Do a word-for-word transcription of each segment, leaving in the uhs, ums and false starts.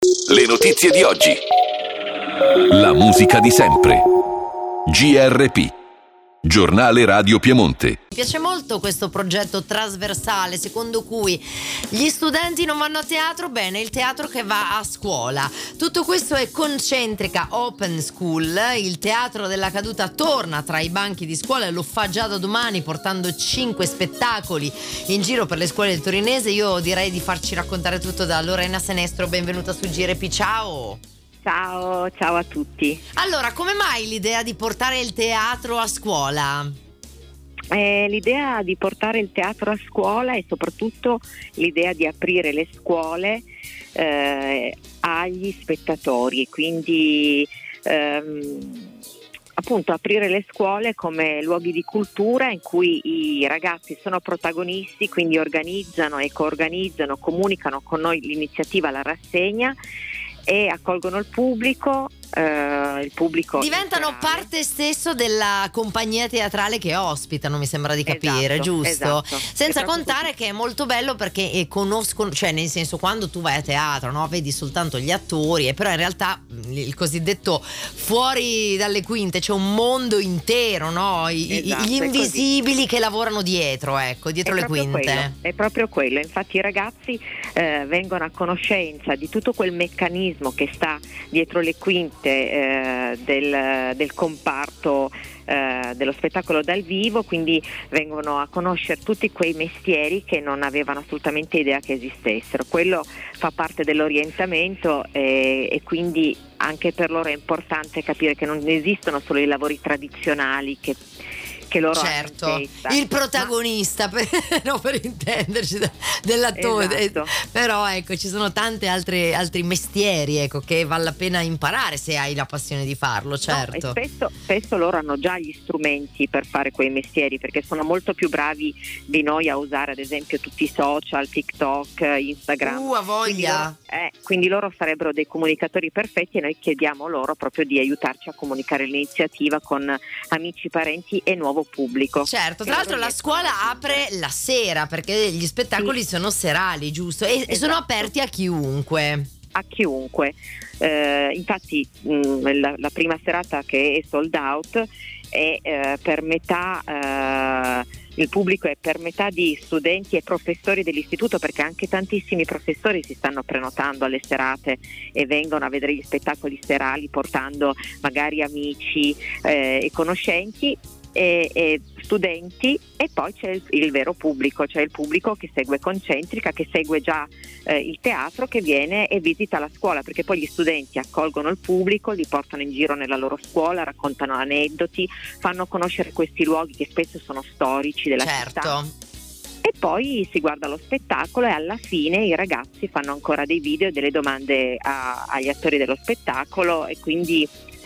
Le notizie di oggi. La musica di sempre. G R P, Giornale Radio Piemonte. Mi piace molto questo progetto trasversale secondo cui gli studenti non vanno a teatro, bene, il teatro che va a scuola. Tutto questo è Concentrica Open School. Il teatro della caduta torna tra i banchi di scuola e lo fa già da domani portando cinque spettacoli in giro per le scuole del Torinese. Io direi di farci raccontare tutto da Lorena Senestro. Benvenuta su G R P, ciao! Ciao, ciao a tutti. Allora, come mai l'idea di portare il teatro a scuola? Eh, l'idea di portare il teatro a scuola e soprattutto l'idea di aprire le scuole eh, agli spettatori, quindi ehm, appunto aprire le scuole come luoghi di cultura in cui i ragazzi sono protagonisti, quindi organizzano e coorganizzano, comunicano con noi l'iniziativa, la rassegna, e accolgono il pubblico, eh, il pubblico diventano interale. Parte stesso della compagnia teatrale che ospitano, mi sembra di capire, Esatto, giusto? esatto. Senza È proprio contare così. che è molto bello perché eh, conoscono, cioè nel senso, quando tu vai a teatro, no, vedi soltanto gli attori, e però in realtà il cosiddetto fuori dalle quinte c'è un mondo intero, no? I, Esatto, gli è così. invisibili che lavorano dietro, ecco, dietro È le proprio quinte. quello, è proprio quello, infatti i ragazzi eh, vengono a conoscenza di tutto quel meccanismo che sta dietro le quinte eh, del, del comparto eh, dello spettacolo dal vivo, quindi vengono a conoscere tutti quei mestieri che non avevano assolutamente idea che esistessero. Quello fa parte dell'orientamento e, e quindi anche per loro è importante capire che non esistono solo i lavori tradizionali che che loro Certo, hanno in testa. il protagonista, per, no, per intenderci, de- dell'attore. Esatto. Eh, però ecco, ci sono tanti altri, altri mestieri, ecco, che vale la pena imparare se hai la passione di farlo, certo. No, e spesso, spesso loro hanno già gli strumenti per fare quei mestieri, perché sono molto più bravi di noi a usare ad esempio tutti i social, TikTok, Instagram. Uh, a voglia! Quindi loro, eh, quindi loro sarebbero dei comunicatori perfetti e noi chiediamo loro proprio di aiutarci a comunicare l'iniziativa con amici, parenti e nuovo pubblico. Certo, tra Che l'altro loro la riescono a scuola raggiungere. apre la sera perché gli spettacoli Sì. sono serali, giusto? E, e sono Esatto. aperti a chiunque. A chiunque. Eh, infatti mh, la, la prima serata, che è sold out, è eh, per metà eh, il pubblico è per metà di studenti e professori dell'istituto, perché anche tantissimi professori si stanno prenotando alle serate e vengono a vedere gli spettacoli serali portando magari amici eh, e conoscenti e, e studenti, e poi c'è il, il vero pubblico, cioè il pubblico che segue Concentrica, che segue già eh, il teatro, che viene e visita la scuola, perché poi gli studenti accolgono il pubblico, li portano in giro nella loro scuola, raccontano aneddoti, fanno conoscere questi luoghi che spesso sono storici della città. Certo. E poi si guarda lo spettacolo e alla fine i ragazzi fanno ancora dei video e delle domande a, agli attori dello spettacolo, e quindi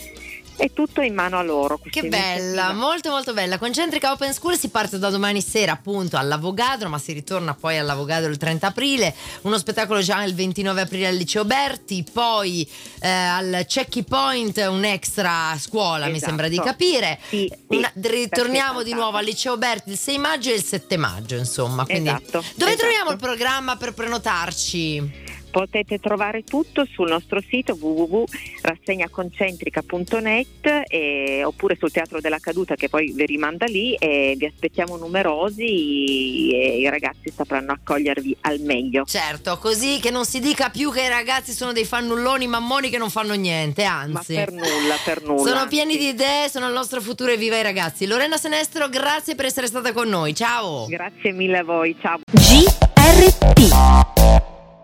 è tutto in mano a loro. Che bella, molto molto bella. Concentrica Open School si parte da domani sera appunto all'Avogadro, ma si ritorna poi all'Avogadro il trenta aprile, uno spettacolo già il ventinove aprile al Liceo Berti, poi eh, al Checky Point un extra scuola, Esatto. mi sembra di capire. Sì, sì, Una- ritorniamo di perfetto. nuovo al Liceo Berti il sei maggio e il sette maggio, insomma, quindi Esatto, dove esatto. troviamo il programma per prenotarci? Potete trovare tutto sul nostro sito w w w punto rassegnaconcentrica punto net e, oppure sul Teatro della Caduta, che poi vi rimanda lì, e vi aspettiamo numerosi e i ragazzi sapranno accogliervi al meglio. Certo, così che non si dica più che i ragazzi sono dei fannulloni mammoni che non fanno niente, anzi. Ma per nulla, per nulla. Sono pieni di idee, sono il nostro futuro e viva i ragazzi. Lorena Senestro, grazie per essere stata con noi. Ciao. Grazie mille a voi, ciao. G R P